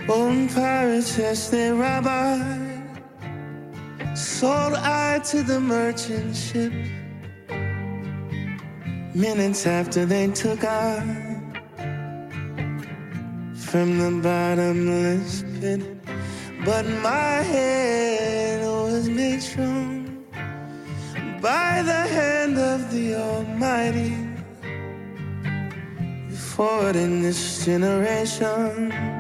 On pirates, yes, they rob I. Sold I to the merchant ship. Minutes after they took I from the bottomless pit. But my head was made strong by the hand of the Almighty. Forward in this generation,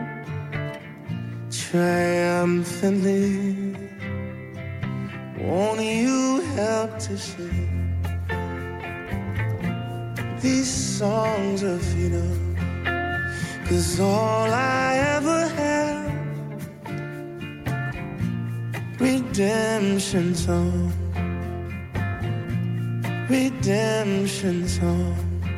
triumphantly. Won't you help to sing these songs of freedom? 'Cause all I ever had, redemption song, redemption song.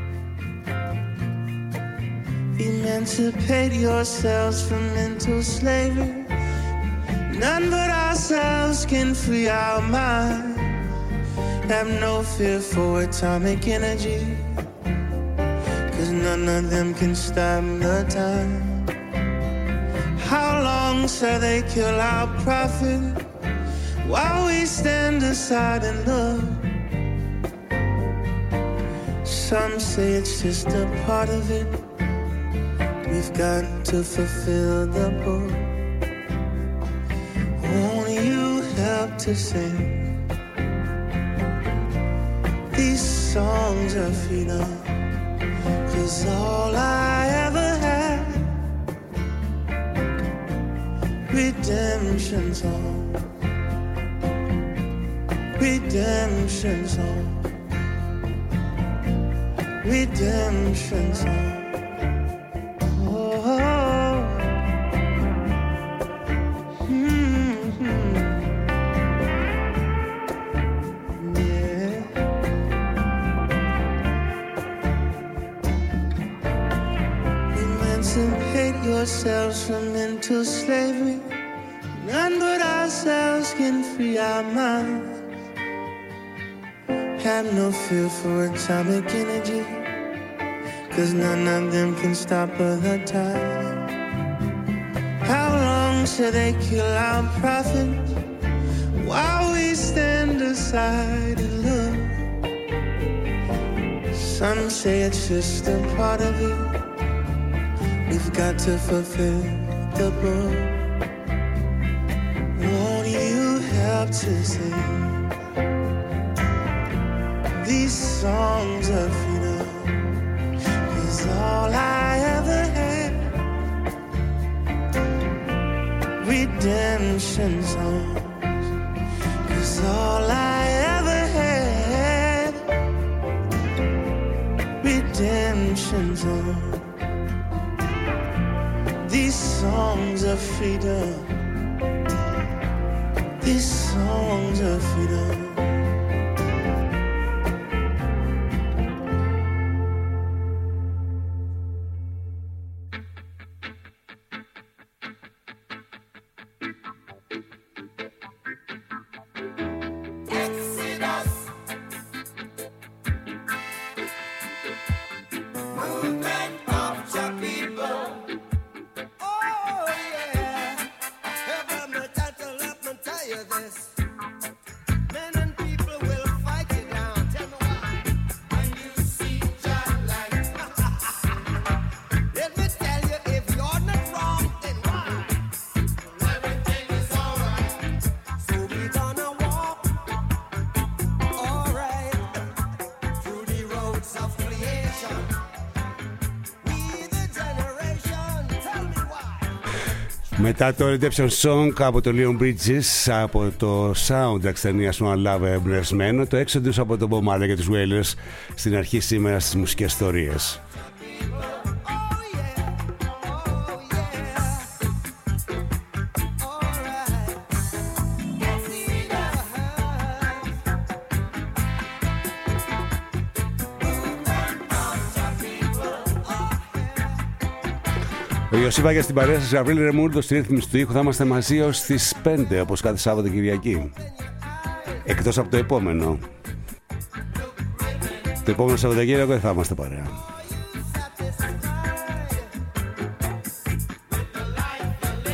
Emancipate yourselves from mental slavery. None but ourselves can free our minds. Have no fear for atomic energy, 'cause none of them can stop the time. How long shall they kill our prophet while we stand aside and look? Some say it's just a part of it. We've got to fulfill the book. Won't you help to sing these songs of freedom? 'Cause all I ever had, redemption song, redemption song, redemption song. Yourselves from mental slavery. None but ourselves can free our minds. Have no fear for atomic energy, 'cause none of them can stop the time. How long shall they kill our prophets while we stand aside and look? Some say it's just a part of it. We've got to fulfill the book. Won't you help to sing these songs of freedom? 'Cause all I ever had, redemption songs. 'Cause all I ever had, redemption songs. These songs of freedom, these songs of freedom. Μετά το Redemption Song από το Leon Bridges, από το soundtrack ταινίας One Love εμπνευσμένο, το Exodus από τον Bob Marley και τους Wailers στην αρχή σήμερα στις μουσικές ιστορίες. Ο Ιωσήφα για στην παρέα σας, Γαβρίλη Ρεμούρντο στη ρύθμιση του ήχου. Θα είμαστε μαζί ως τις 5 όπως κάθε Σάββατο Κυριακή. Εκτός από το επόμενο. Το επόμενο Σαββατοκύριακο δεν θα είμαστε παρέα.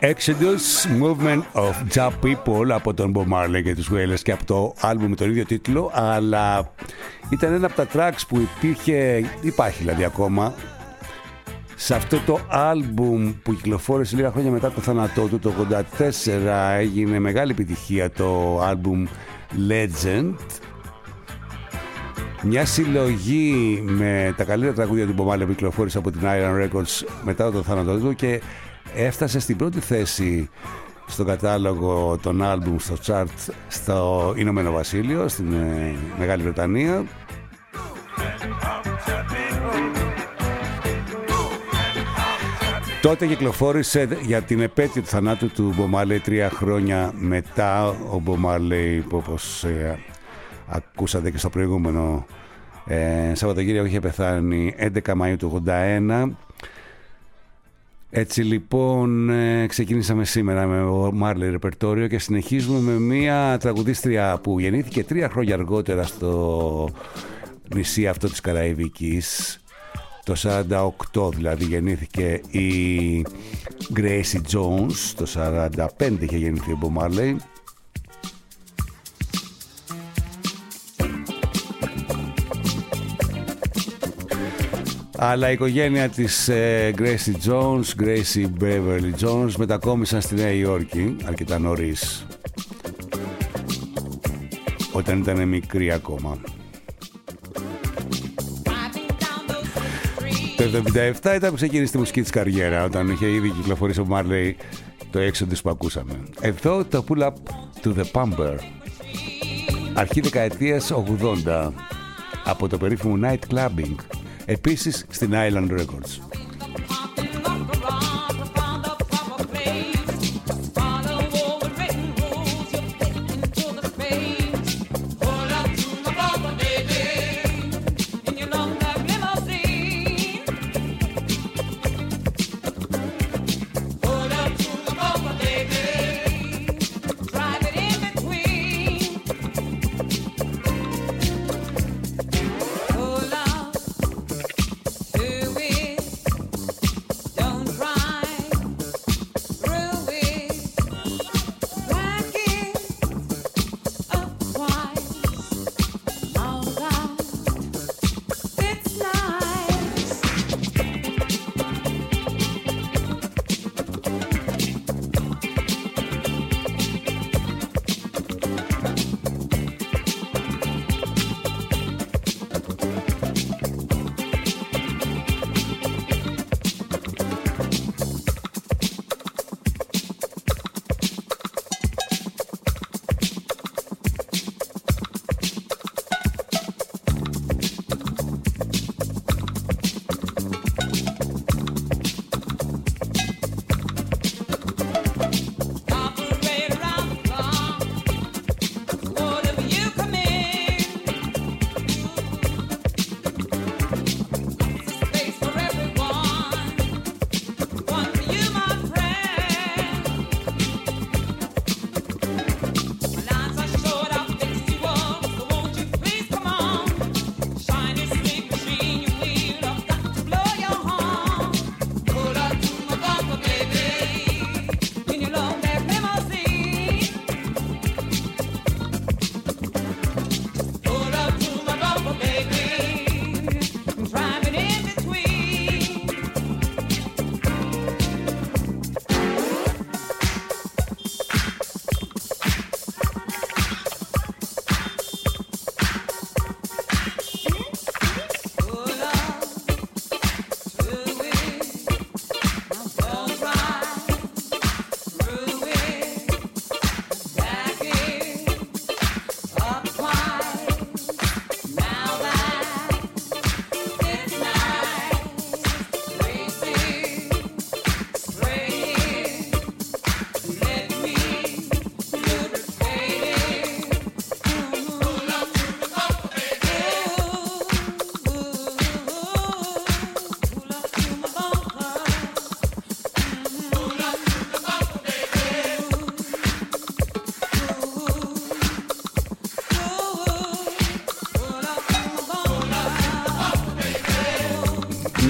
Exodus, Movement of Ja People από τον Bob Marley και τους Wailers και από το άλμπουμ με τον ίδιο τίτλο, αλλά ήταν ένα από τα tracks που υπάρχει δηλαδή ακόμα σε αυτό το άλμπουμ που κυκλοφόρησε λίγα χρόνια μετά το θάνατό του. Το 1984 έγινε μεγάλη επιτυχία το άλμπουμ Legend, μια συλλογή με τα καλύτερα τραγούδια του Bob Marley που κυκλοφόρησε από την Island Records μετά το θάνατό του και έφτασε στην πρώτη θέση στον κατάλογο των άλμπουμ στο chart στο Ηνωμένο Βασίλειο, στην Μεγάλη Βρετανία. Τότε κυκλοφόρησε για την επέτειο του θανάτου του Bob Marley 3 χρόνια μετά. Ο Bob Marley, όπως ακούσατε και στο προηγούμενο Σαββατοκύριακο, είχε πεθάνει 11 Μαΐου του 1981. Έτσι λοιπόν ξεκινήσαμε σήμερα με ο Marley ρεπερτόριο και συνεχίζουμε με μια τραγουδίστρια που γεννήθηκε 3 χρόνια αργότερα στο νησί αυτό της Καραϊβικής. Το 48 δηλαδή γεννήθηκε η Gracie Jones, το 45 είχε γεννηθεί ο Bob Marley. Αλλά η οικογένεια της Gracie Jones, Gracie Beverly Jones, μετακόμισαν στη Νέα Υόρκη αρκετά νωρίς, όταν ήταν μικρή ακόμα. Το 1977 ήταν που ξεκίνησε τη μουσική της καριέρα, όταν είχε ήδη κυκλοφορήσει ο Marley το Exodus που ακούσαμε. Εδώ το Pull Up to the Pumper, αρχή δεκαετίας 80, από το περίφημο Night Clubbing, επίσης στην Island Records.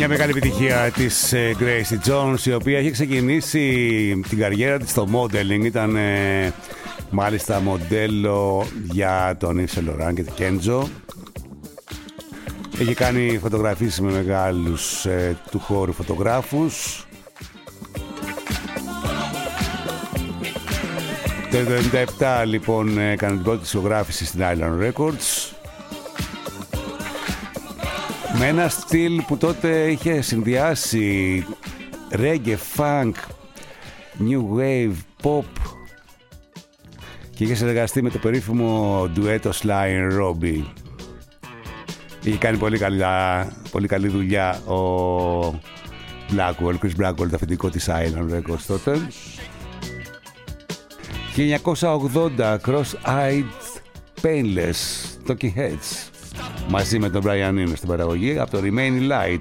Μια μεγάλη επιτυχία της Gracie Jones, η οποία έχει ξεκινήσει την καριέρα της στο modeling. Ήταν μάλιστα μοντέλο για τον Yves Saint Laurent και την Kenzo. Έχει κάνει φωτογραφίες με μεγάλους του χώρου φωτογράφους. Το 1997 λοιπόν έκανε την πρώτη δισκογράφηση στην Island Records, με ένα στυλ που τότε είχε συνδυάσει reggae, funk, new wave, pop, και είχε συνεργαστεί με το περίφημο ντουέτο Sly and Robbie. Είχε κάνει πολύ καλή δουλειά ο Blackwell, Chris Blackwell, το αφεντικό της Island Records τότε. 1980, Cross-Eyed Painless, Talking Heads, μαζί με τον Brian Eno στην παραγωγή, από το Remain Light.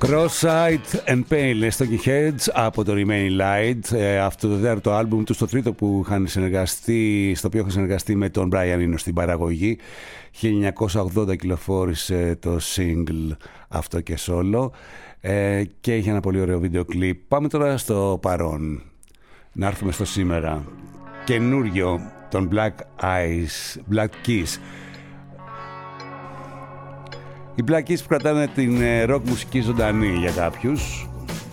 Cross-Eyed and Painless, Talking Heads από το Remain Light, αυτό το τέταρτο άλμπουμ του, στο τρίτο που είχαν συνεργαστεί, στο οποίο είχαν συνεργαστεί με τον Brian Eno στην παραγωγή. 1980 κυκλοφόρησε το single αυτό και solo, και είχε ένα πολύ ωραίο βίντεο κλιπ. Πάμε τώρα στο παρόν, να έρθουμε στο σήμερα. Καινούριο των Black Keys. Οι Black Keys που κρατάνε την rock μουσική ζωντανή για κάποιους.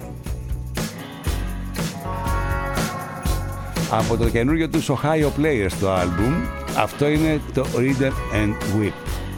Από το καινούριο τους Ohio Players το άλμπουμ, αυτό είναι το Reader and Whip.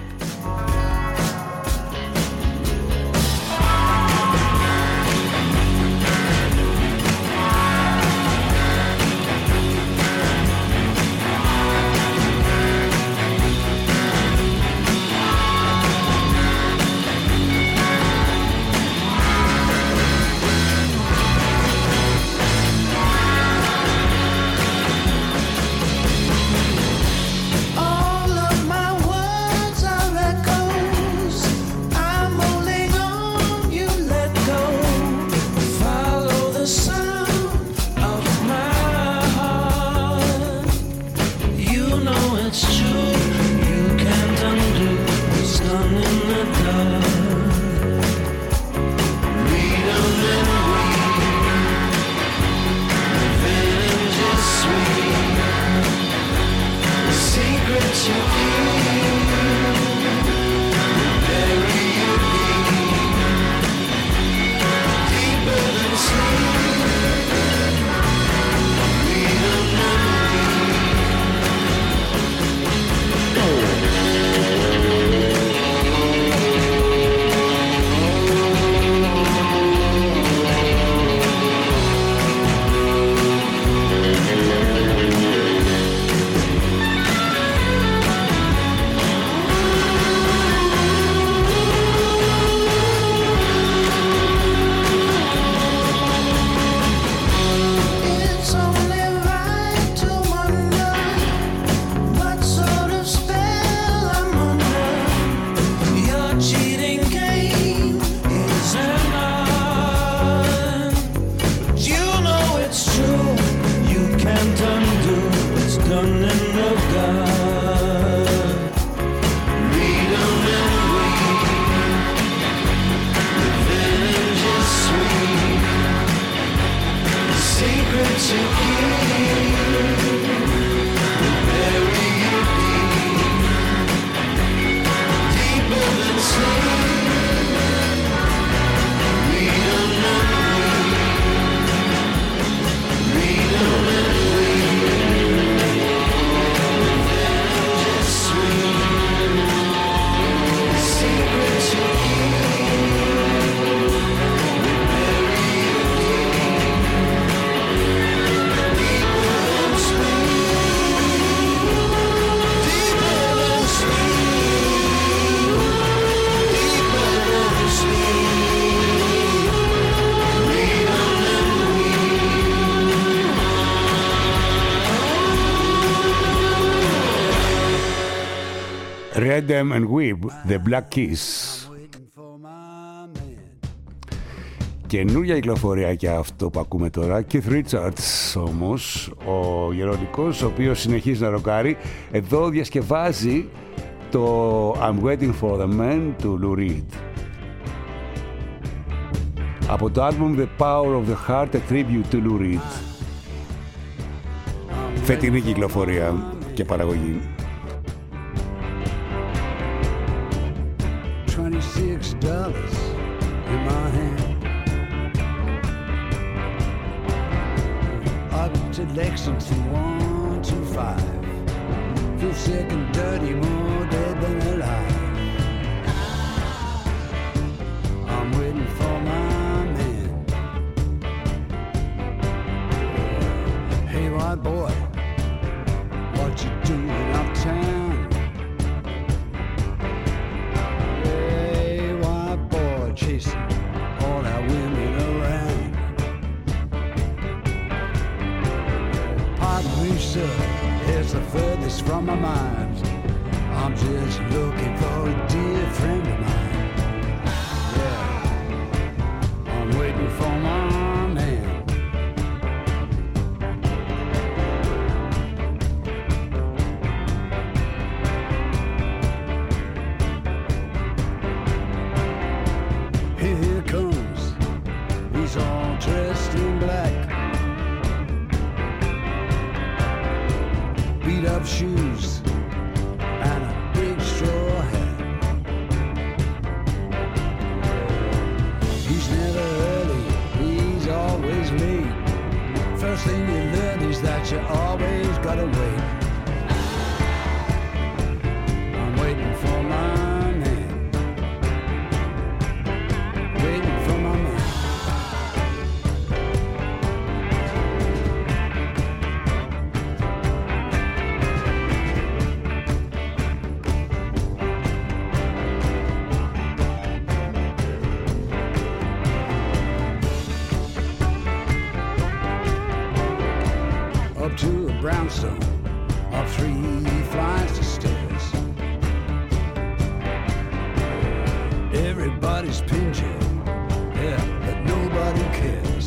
Redem and Weeb, The Black Keys. Καινούργια κυκλοφορία και αυτό που ακούμε τώρα. Keith Richards όμως, ο γεροντικός, ο οποίος συνεχίζει να ροκάρει. Εδώ διασκευάζει το I'm Waiting for the Man του Lou Reed. Από το album The Power of the Heart, a tribute to Lou Reed. Φετινή κυκλοφορία και παραγωγή. $26 in my hand. Up to Lexington 125. Feel sick and dirty, more dead than alive. I'm waiting for my man. Hey, white boy, what you doing uptown? Chasing all our women around. Pardon me, sir, it's the furthest from my mind. I'm just looking for a dear friend of mine. Yeah. shoes and a big straw hat. He's never early, he's always late. First thing you learn is that you always gotta wait. I'm waiting for my man. Waiting for my man. Up to a brownstone, up 3 flights of stairs. Everybody's pinching, yeah, but nobody cares.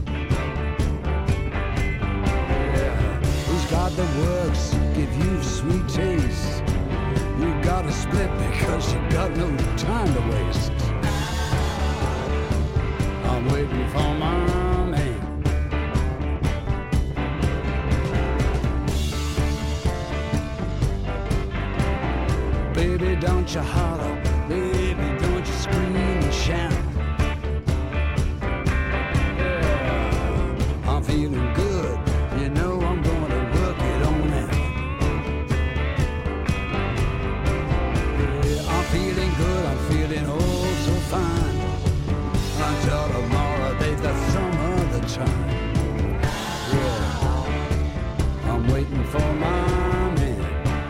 Yeah, who's got the works, give you sweet taste. You gotta split because you got no time to waste. I'm waiting for my man. Baby, don't you holler, baby, don't you scream and shout. Yeah, I'm feeling good, you know I'm gonna work it on out. Yeah, I'm feeling good, I'm feeling oh so fine. Until tomorrow, they've got some other time. Yeah, I'm waiting for my man.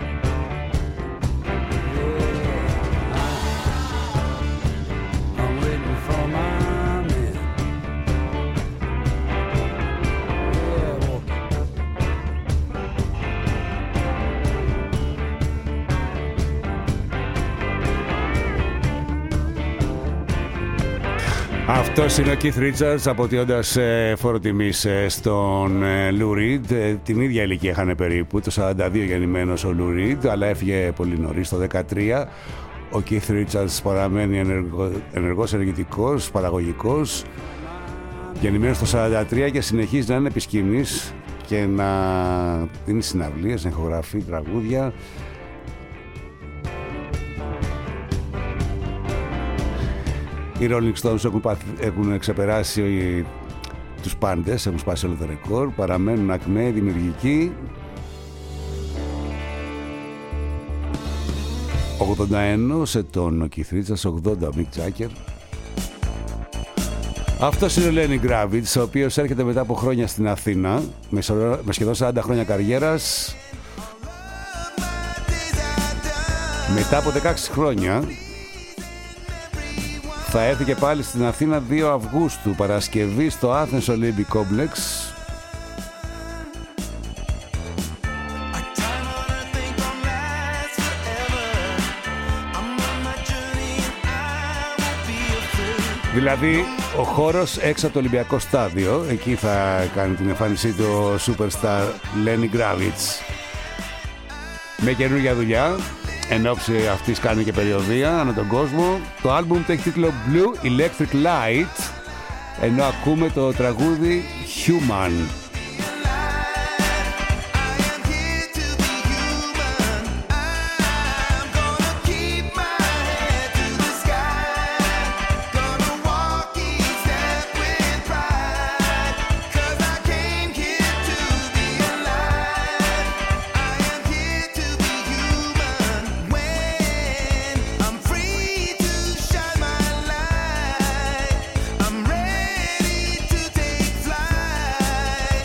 Αυτός είναι ο Keith Richards, αποτείοντας φόρο τιμής στον Lou Reed. Την ίδια ηλικία είχαν περίπου, το 42 γεννημένος ο Lou Reed, αλλά έφυγε πολύ νωρίς, το 13. Ο Keith Richards παραμένει ενεργός, ενεργητικός, παραγωγικός. Γεννημένος το 43 και συνεχίζει να είναι επί σκηνής και να δίνει συναυλίες, να ηχογραφεί τραγούδια. Οι Rolling Stones έχουν ξεπεράσει τους πάντες, έχουν σπάσει όλο το ρεκόρ, παραμένουν ακμαίοι, δημιουργικοί. 81 σε τον Keith Richards, 80 ο Mick Jagger. Αυτός είναι ο Lenny Kravitz, ο οποίος έρχεται μετά από χρόνια στην Αθήνα, με σχεδόν 40 χρόνια καριέρας. Μετά από 16 χρόνια θα έρθει και πάλι στην Αθήνα 2 Αυγούστου, Παρασκευή, στο Athens Olympic Complex. Δηλαδή ο χώρος έξω από το Ολυμπιακό Στάδιο, εκεί θα κάνει την εμφάνισή του ο Superstar Lenny Kravitz με καινούργια δουλειά. Εν όψη αυτής κάνει και περιοδεία ανά τον κόσμο. Το άλμπουμ το έχει τίτλο Blue Electric Light, ενώ ακούμε το τραγούδι Human. I'm ready to take flight.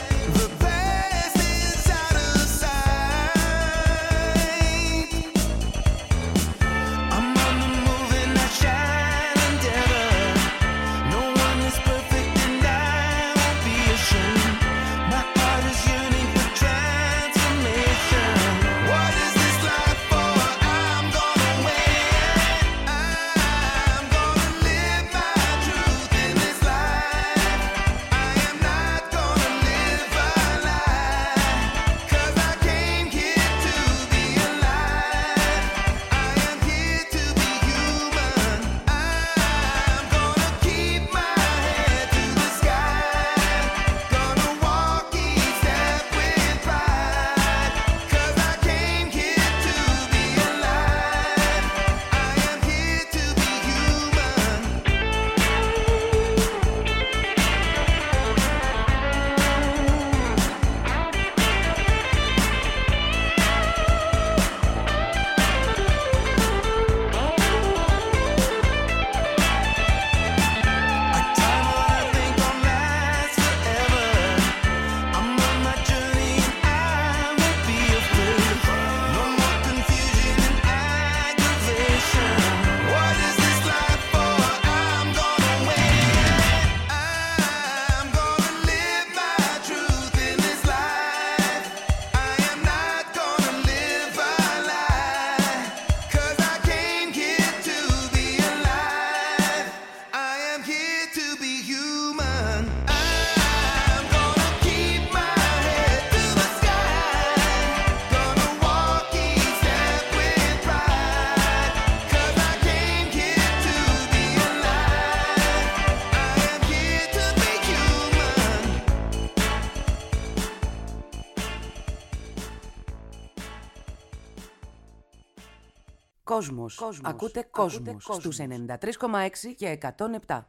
Κόσμος. Ακούτε Κόσμος στους 93,6 και 107.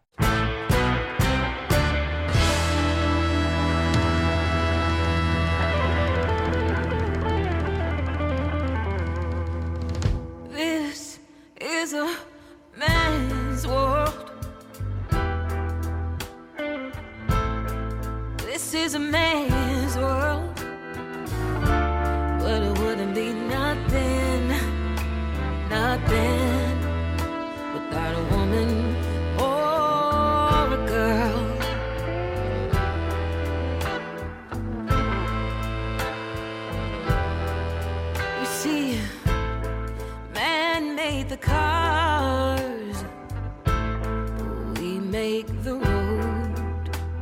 This is a man's world. This is a man's world. But it wouldn't be nothing, nothing without a woman or a girl. You see, man made the cars, we make the road.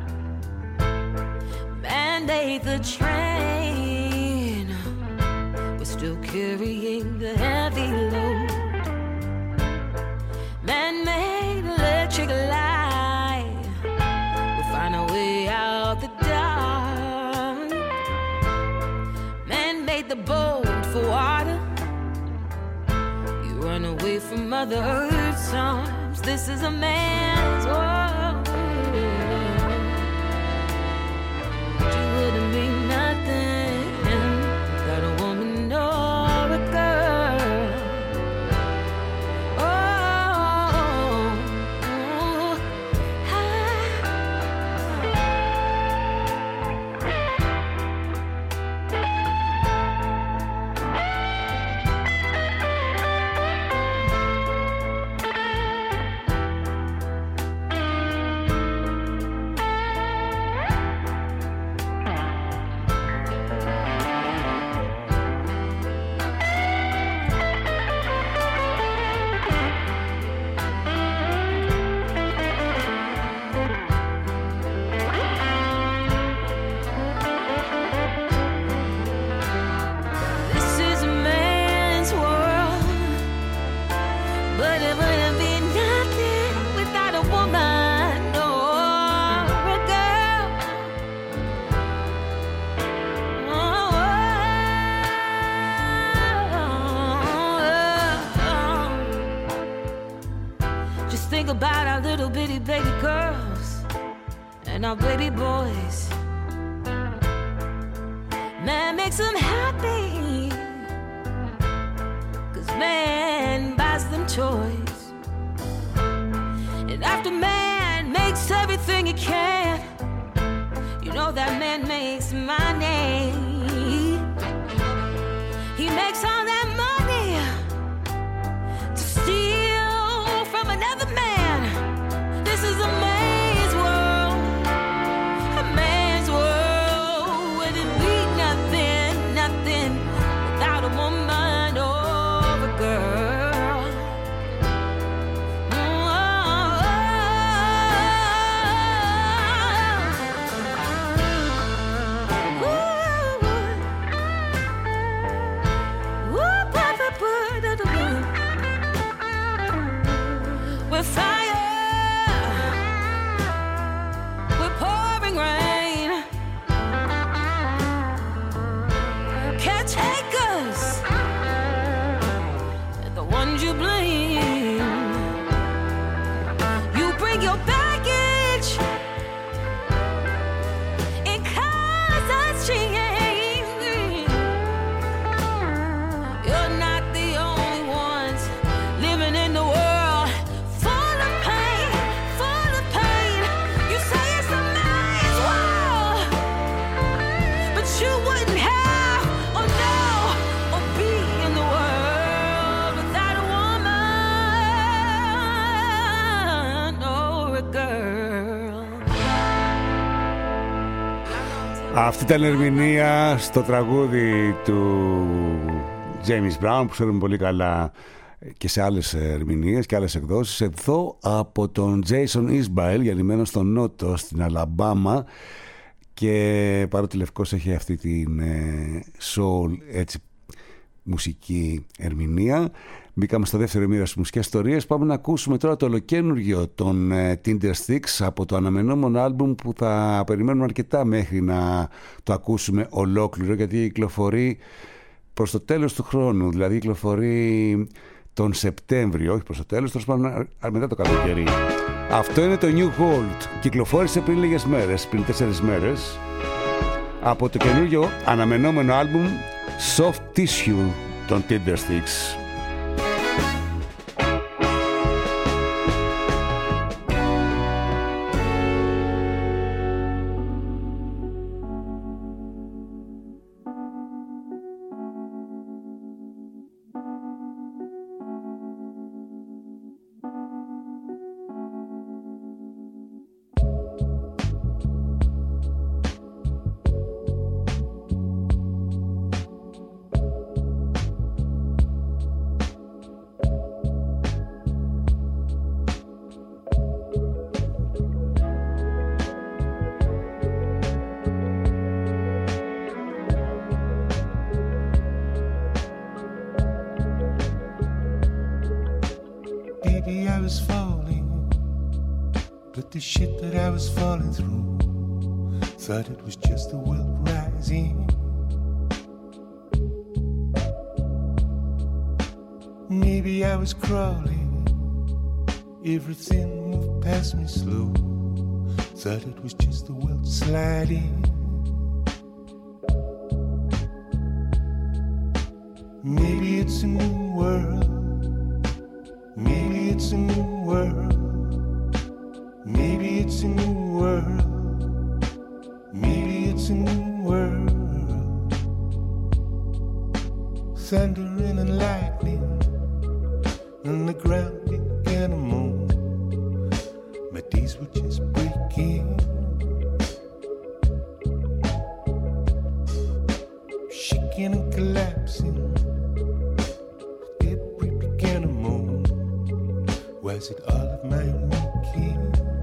Man made the train, we're still carrying the heavy load. Man made electric light, we'll find a way out the dark. Man made the boat for water, you run away from Mother Earth's arms. This is a man's world. You wouldn't be nothing without a woman or a girl. Oh, this is a man's world, but it wouldn't be nothing without a woman or a girl. Just think about our little bitty baby girls and our baby boys. Man makes them happy, 'cause man buys them toys. And after man makes everything he can, you know that man makes money. He makes all that money to steal from another man. This is a man's world, a man's world. Wouldn't be nothing, nothing without a woman or a girl. We're fire, we're pouring rain. Can't take us, the ones you blame. You bring your baggage and cause us change. You're not the only ones living in the world full of pain, full of pain. You say it's a man's world, but you wouldn't have or know or be in the world without a woman or a girl. Αυτή ήταν ερμηνεία στο τραγούδι του James Brown που ξέρουμε πολύ καλά και σε άλλες ερμηνείες και άλλες εκδόσεις. Εδώ από τον Jason Isbell, γεννημένο στον Νότο, στην Αλαμπάμα, και παρότι Λευκός έχει αυτή την soul έτσι μουσική ερμηνεία, μπήκαμε στο δεύτερο μοίρα στις μουσικές ιστορίες. Πάμε να ακούσουμε τώρα το ολοκαίνουργιο των Tindersticks από το αναμενόμενο άλμπουμ που θα περιμένουμε αρκετά μέχρι να το ακούσουμε ολόκληρο, γιατί κυκλοφορεί προς το τέλος του χρόνου, δηλαδή κυκλοφορεί τον Σεπτέμβριο, όχι προς το τέλος, τέλος πάντων μετά το καλοκαίρι. Αυτό είναι το New Gold. Κυκλοφόρησε πριν λίγες μέρες, πριν 4 μέρες, από το καινούργιο αναμενόμενο άλμπουμ Soft Tissue των Tindersticks. Thought it was just the world rising. Maybe I was crawling, everything moved past me slow. Thought it was just the world sliding. Maybe it's a new world. Maybe it's a new world. Maybe it's a new world. Maybe it's a new world. Thundering and lightning, and the ground began to moan. My days were just breaking. Shaking and collapsing, debris began to moan. Was it all of my own making?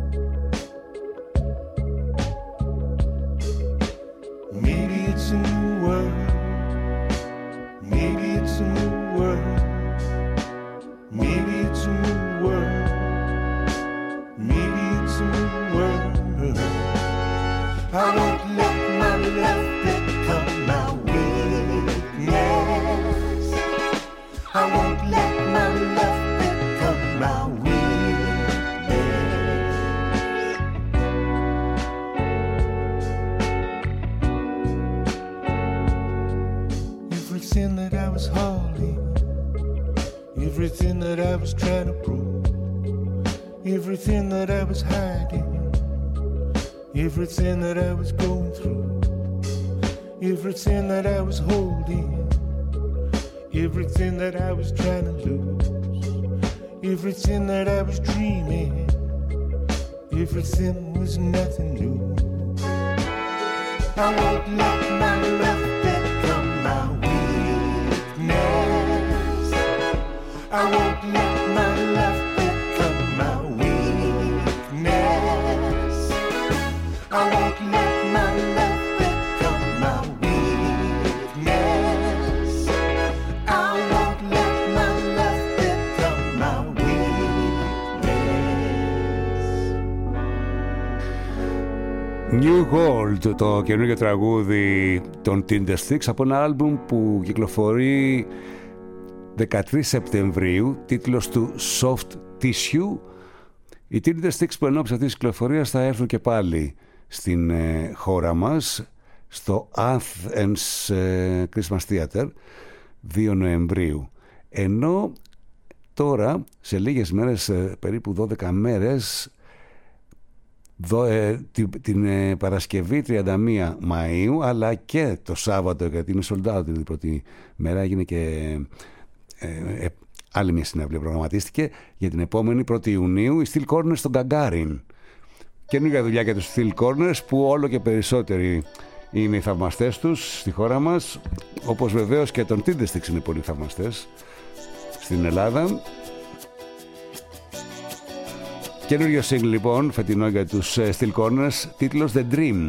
Maybe it's a new world. Maybe it's a new world. Maybe it's a new world. Maybe it's a new world. I won't let my love become my weakness. I won't let my love become my everything that I was hauling, everything that I was trying to prove, everything that I was hiding, everything that I was going through, everything that I was holding, everything that I was trying to lose, everything that I was dreaming, everything was nothing new. I won't let my love become my weakness. I won't let my love become my weakness. I won't let my love become my weakness. I won't let my love become my weakness. New Gold, το καινούργιο τραγούδι των Tindersticks από ένα άλμπουμ που κυκλοφορεί 13 Σεπτεμβρίου, τίτλος του Soft Tissue. Οι Tindersticks που ενώπιση αυτής της κυκλοφορίας θα έρθουν και πάλι στην χώρα μας, στο Athens Christmas Theater 2 Νοεμβρίου. Ενώ τώρα, σε λίγες μέρες, περίπου 12 μέρες, την Παρασκευή 31 Μαΐου, αλλά και το Σάββατο, γιατί είναι sold out την πρώτη μέρα, έγινε και άλλη μια συναυλία προγραμματίστηκε για την επόμενη 1η Ιουνίου, οι Steel Corners στον Gagarin. Καινούργια δουλειά για τους Steel Corners, που όλο και περισσότεροι είναι οι θαυμαστές τους στη χώρα μας, όπως βεβαίως και των Tindersticks είναι πολύ θαυμαστές στην Ελλάδα. Καινούριο single λοιπόν, φετινό για τους Steel Corners, τίτλος The Dream.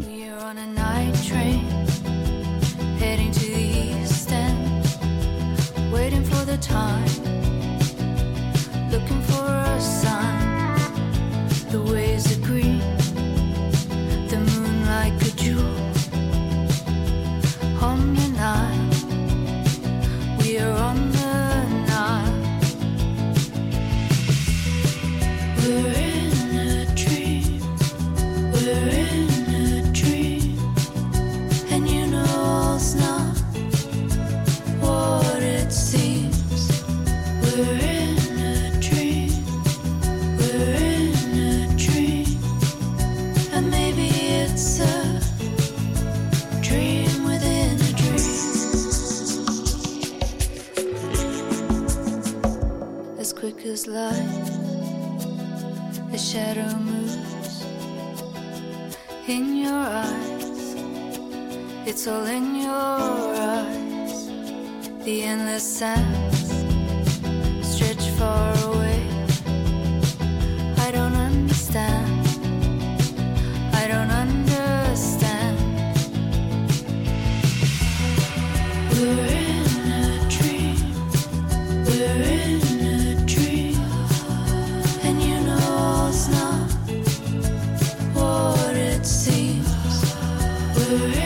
It's all in your eyes. The endless sands stretch far away. I don't understand. I don't understand. We're in a dream. We're in a dream. And you know it's not what it seems. We're in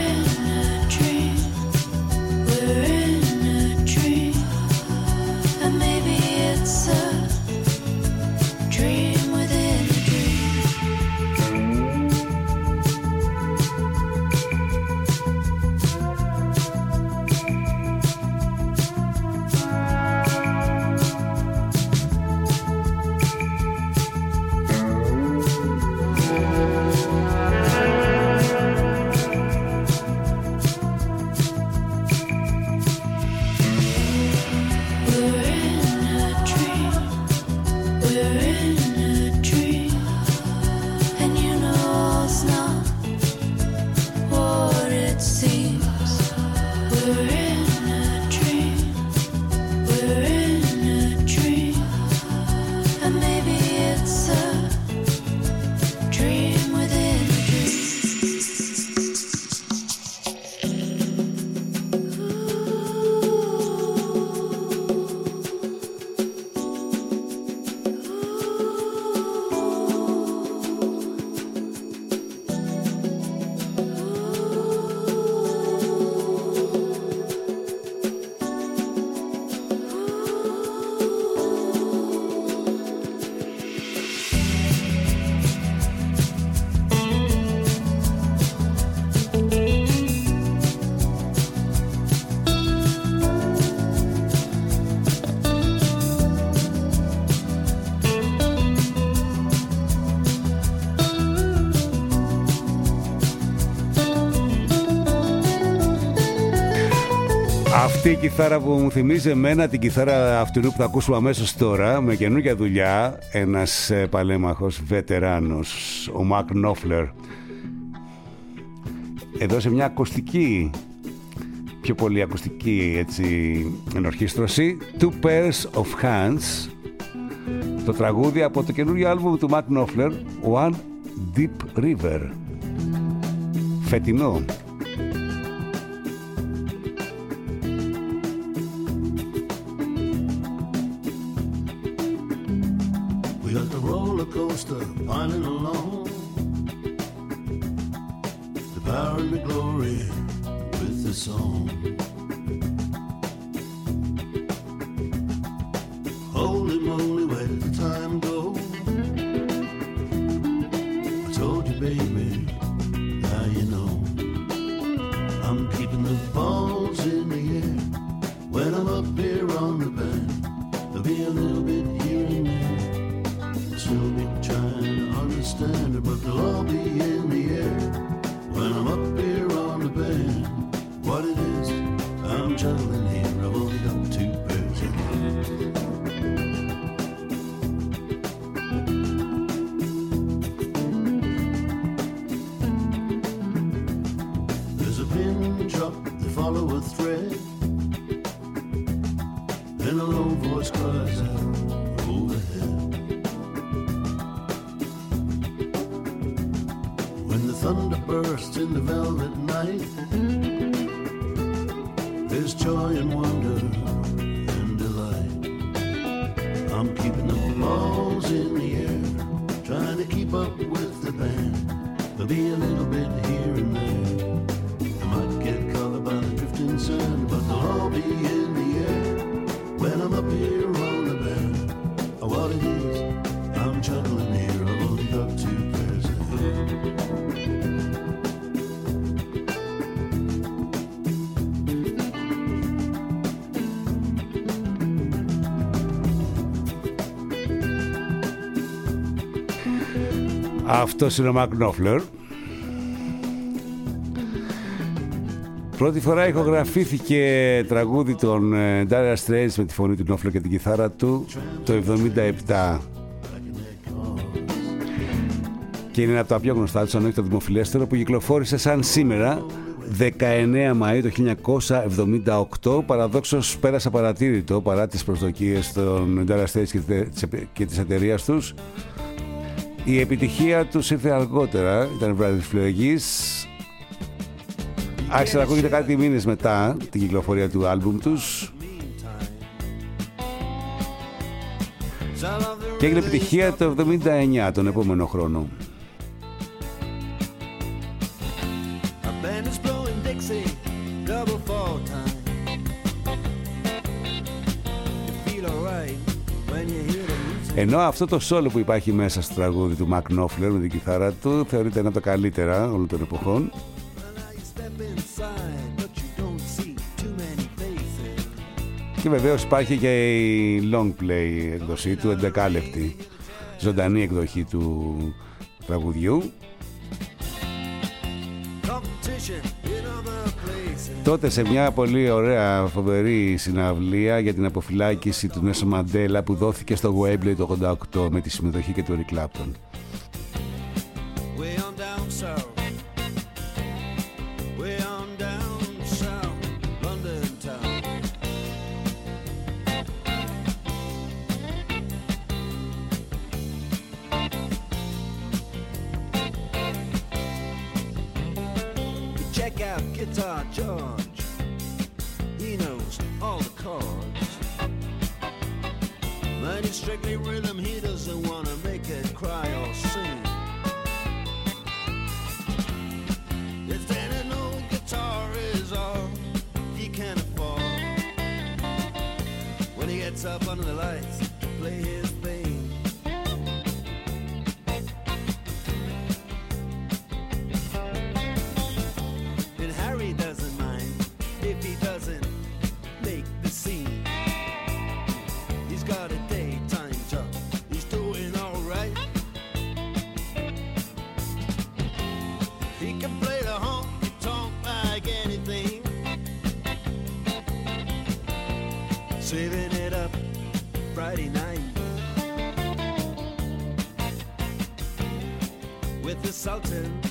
Αυτή η κιθάρα που μου θυμίζει εμένα την κιθάρα αυτού που θα ακούσουμε αμέσως τώρα, με καινούργια δουλειά, ένας παλέμαχος βετεράνος, ο Mark Knopfler, εδώ σε μια ακουστική, πιο πολύ ακουστική έτσι ενορχήστρωση, Two Pairs of Hands, το τραγούδι από το καινούργιο άλμπουμ του Mark Knopfler, One Deep River, φετινό. Piling along, the power and the glory with the song. Holy moly, where did the time go? I told you, baby, now you know. I'm keeping the balls in the air when I'm up here on the band. There'll be a little bit here and there. Still be trying to understand it, but they'll all be in the air when I'm up here on the band. What it is, I'm juggling here. I've only got two pairs of hands. There's a pin drop, they follow a thread, then a low voice cries out overhead. Thunder bursts in the velvet night. There's joy and wonder and delight. I'm keeping the balls in the air, trying to keep up with the band. There'll be a little bit here and there. I might get caught by the drifting sand, but they'll all be in the air when I'm up here on the band. What it is, I'm juggling Αυτός είναι ο Mark Knopfler. Πρώτη φορά ηχογραφήθηκε τραγούδι των Dire Straits με τη φωνή του Knopfler και την κιθάρα του το 1977. Και είναι από τα πιο γνωστά τους, αν όχι το δημοφιλέστερο, που κυκλοφόρησε σαν σήμερα 19 Μαΐου το 1978. Παραδόξως πέρασε απαρατήρητο παρά τις προσδοκίες των Dire Straits και της εταιρείας τους. Η επιτυχία τους ήρθε αργότερα, ήταν βράδυ της φλεγής. Άρχισε να ακούγεται κάτι μήνες μετά την κυκλοφορία του άλμπουμ τους και έγινε επιτυχία το 1979, τον επόμενο χρόνο. Ενώ αυτό το solo που υπάρχει μέσα στο τραγούδι του Mark Knopfler με την κιθάρα του θεωρείται ένα από τα καλύτερα όλων των εποχών. Και βεβαίως υπάρχει και η long play εκδοσή του, 11λεπτη ζωντανή εκδοχή του τραγουδιού. Τότε σε μια πολύ ωραία φοβερή συναυλία για την αποφυλάκηση του Νέλσον Μαντέλα που δόθηκε στο Wembley το 1988 με τη συμμετοχή και του Eric Clapton. Guitar George, he knows all the chords. But it's strictly rhythm, he doesn't want to make it cry or sing. If then an old guitar is all he can afford, when he gets up under the lights to play his thing. Saving it up Friday night with the Sultans,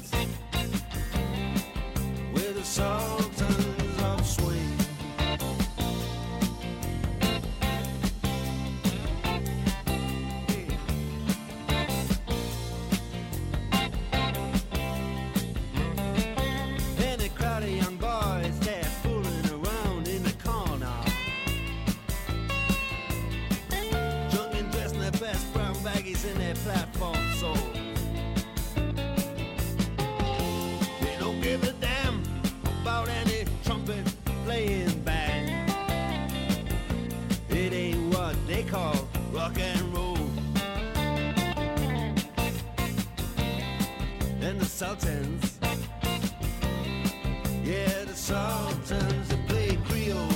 with the Sultans of Swing. And a crowd of young boys, they're fooling around in the corner. Best brown baggies in their platform soul. They don't give a damn about any trumpet playing band. It ain't what they call rock and roll. And the Sultans, yeah, the Sultans, they play Creole.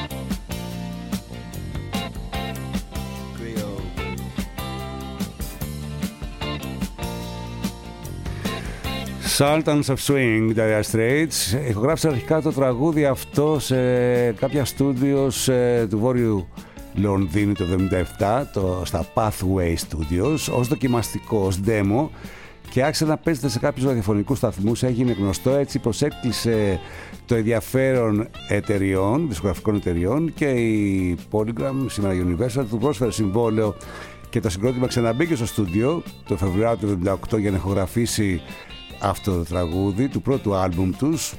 Sultans of Swing, Dire Straits. Ηχογράφησε αρχικά το τραγούδι αυτό σε κάποια στούντιος του Βόρειου Λονδίνου το 1977, στα Pathway Studios, ως δοκιμαστικό, ως demo, και άρχισε να παίζεται σε κάποιους ραδιοφωνικούς σταθμούς, έγινε γνωστό, έτσι προσέκλεισε το ενδιαφέρον εταιριών, δισκογραφικών εταιριών, και η Polygram, σήμερα Universal, του πρόσφερε συμβόλαιο και το συγκρότημα ξαναμπήκε στο στούντιο το Φεβρουάριο του 1978 για να ηχογραφήσει αυτό το τραγούδι του πρώτου άλμπουμ τους,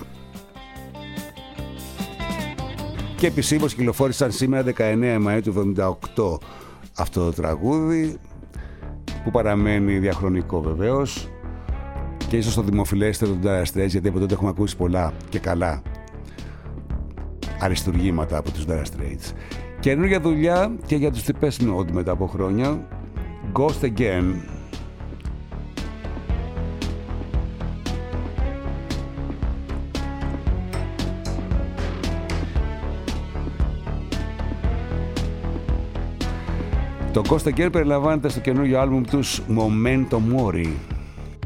και επισήμως κυκλοφόρησαν σήμερα 19 Μαΐου του 1978 αυτό το τραγούδι, που παραμένει διαχρονικό βεβαίως και ίσως το δημοφιλέστερο του Dire Straits, γιατί από τότε έχουμε ακούσει πολλά και καλά αριστουργήματα από τους Dire Straits. Καινούργια δουλειά και για τους Depeche Mode μετά από χρόνια, Ghost Again. Το Ghost Again περιλαμβάνεται στο καινούργιο άλμπουμ τους Memento Mori.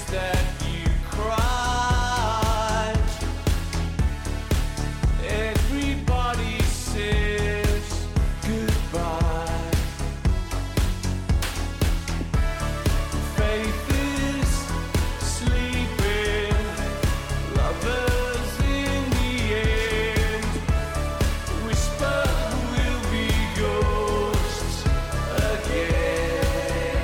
that you cried. Everybody says goodbye. Faith is sleeping, lovers in the end. Whisper will be ghosts again.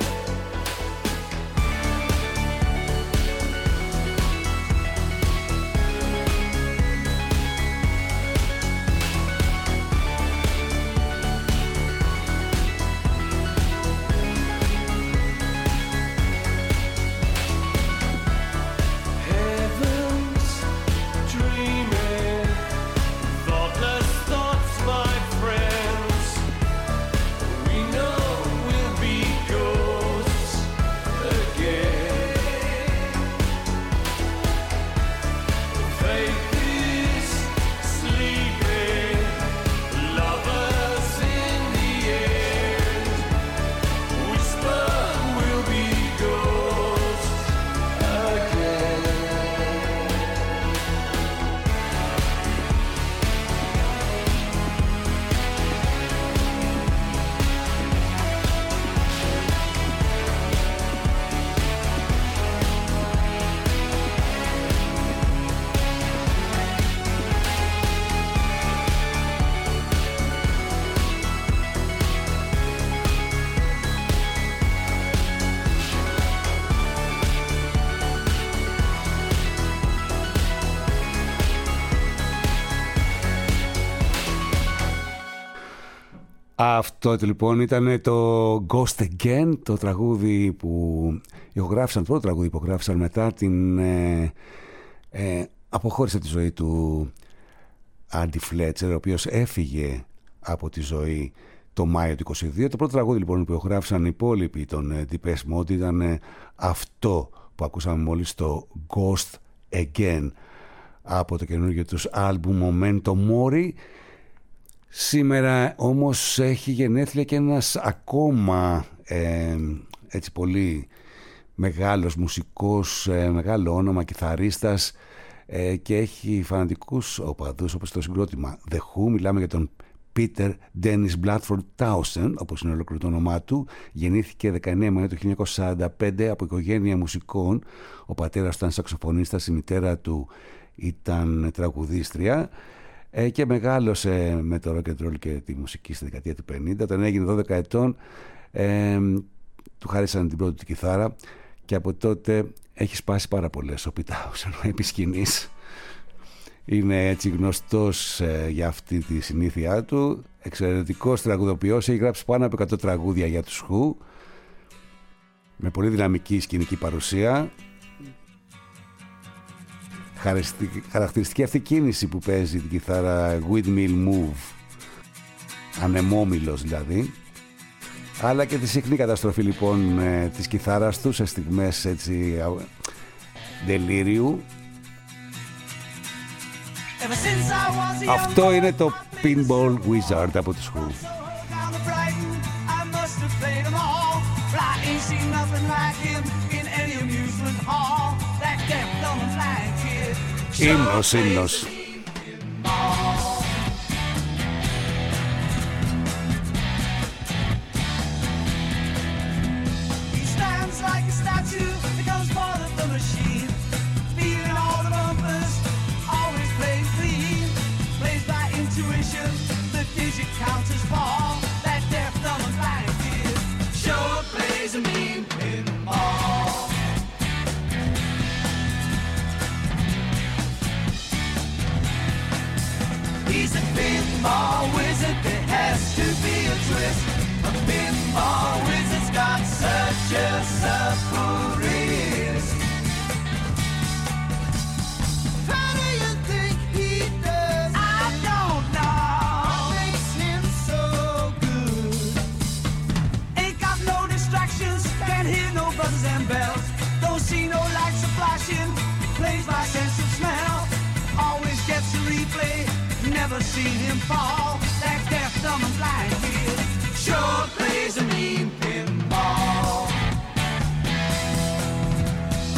Heaven's dreaming, thoughtless thoughts, my friends. We know we'll be ghosts again. Faith is sleeping, lovers in the end. Whisper will be ghosts again. Αυτό λοιπόν ήταν το Ghost Again, το τραγούδι που ηχογράφησαν, το πρώτο τραγούδι που ηχογράφησαν μετά την αποχώρηση από τη ζωή του Άντι Φλέτσερ, ο οποίος έφυγε από τη ζωή το Μάιο του 22. Το πρώτο τραγούδι λοιπόν που ηχογράφησαν οι υπόλοιποι των Depeche Mode ήταν αυτό που ακούσαμε μόλις, το Ghost Again, από το καινούργιο τους άλμπουμ Memento Mori. Σήμερα όμως έχει γενέθλια και ένας ακόμα έτσι πολύ μεγάλος μουσικός, μεγάλο όνομα, κιθαρίστας, και έχει φανατικούς οπαδούς όπως το συγκρότημα The Who. Μιλάμε για τον Peter Dennis Bradford Townsend, όπως είναι ολόκληρο το όνομά του. Γεννήθηκε 19 Μαΐου του 1945 από οικογένεια μουσικών. Ο πατέρας του ήταν σαξοφωνίστας, η μητέρα του ήταν τραγουδίστρια, και μεγάλωσε με το rock and roll και τη μουσική στη δεκαετία του 50. Όταν έγινε 12 ετών του χάρισαν την πρώτη του κιθάρα και από τότε έχει σπάσει πάρα πολλές ο Πιτάουσεν επί σκηνής. Είναι έτσι γνωστός για αυτή τη συνήθειά του. Εξαιρετικός τραγουδοποιός, έχει γράψει πάνω από 100 τραγούδια για τους Who, με πολύ δυναμική σκηνική παρουσία. Χαρακτηριστική αυτή κίνηση που παίζει την κιθάρα, windmill move, ανεμόμυλος δηλαδή, αλλά και τη συχνή καταστροφή λοιπόν της κιθάρας του σε στιγμές έτσι delirium. Αυτό είναι το Pinball Wizard από τους Who. Ύμνος, ύμνος. He's a pinball wizard, there has to be a twist. A pinball wizard's got such a supple wrist. How do you think he does? I don't know. What makes him so good? Ain't got no distractions, can't hear no buzzes and bells. Don't see no lights a flashing, plays by sense of smell. Always gets a replay. Never seen him fall. That deaf, dumb and blind kid sure plays a mean pinball. A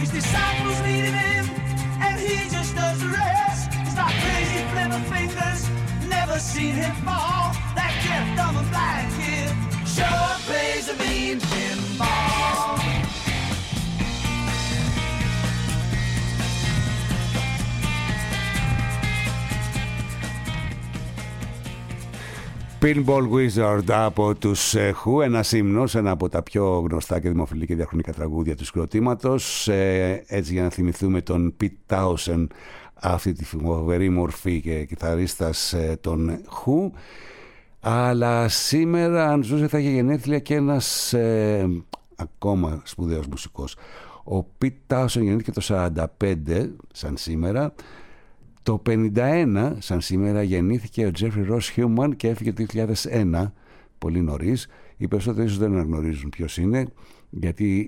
His disciples needed him, and he just does the rest. He's like crazy clever fingers, never seen him fall. That deaf, dumb, and blind kid sure plays a mean pinball. Pinball Wizard από τους Who, ένας ύμνος, ένα από τα πιο γνωστά και δημοφιλή και διαχρονικά τραγούδια του συγκροτήματος. Έτσι για να θυμηθούμε τον Pete Townshend, αυτή τη φοβερή μορφή και κιθαρίστας των Who. Αλλά σήμερα, αν ζούσε, θα είχε γενέθλια και ένας ακόμα σπουδαίος μουσικός. Ο Pete Townshend γεννήθηκε το 45 σαν σήμερα. Το 51 σαν σήμερα γεννήθηκε ο Jeffrey Ross Human και έφυγε το 2001, πολύ νωρίς. Οι περισσότεροι ίσως δεν αναγνωρίζουν ποιος είναι, γιατί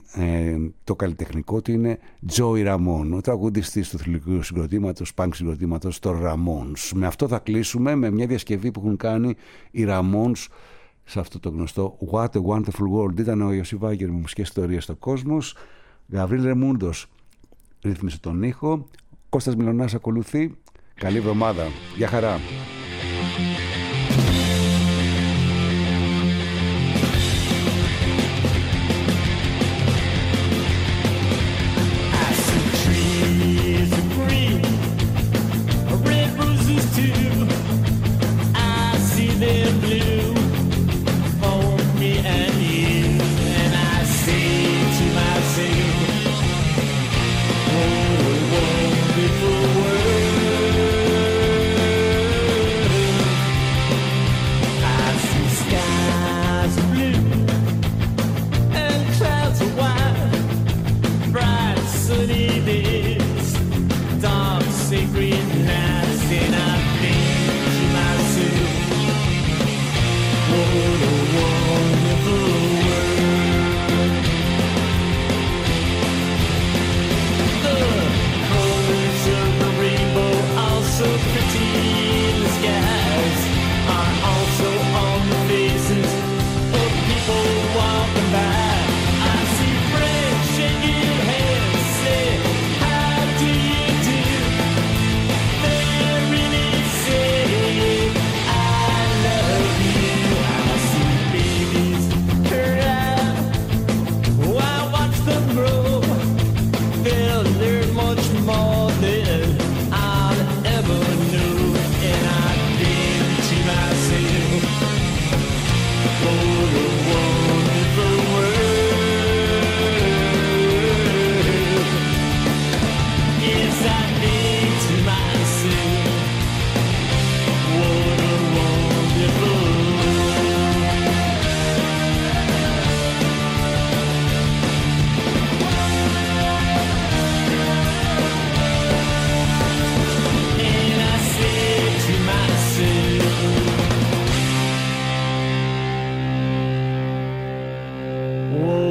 το καλλιτεχνικό του είναι Joey Ramone, ο τραγουδιστής του θρυλικού συγκροτήματος, punk συγκροτήματος, το Ramones. Με αυτό θα κλείσουμε, με μια διασκευή που έχουν κάνει οι Ramones σε αυτό το γνωστό What a Wonderful World. Ήταν ο Ιωσή Βάγκερ με μουσικές ιστορίες στο κόσμος. Γαβρίλ Ρεμούντος ρύθμισε τον ήχο. Κώστας Μιλωνάς ακολουθεί. Καλή εβδομάδα. Γεια χαρά. Whoa.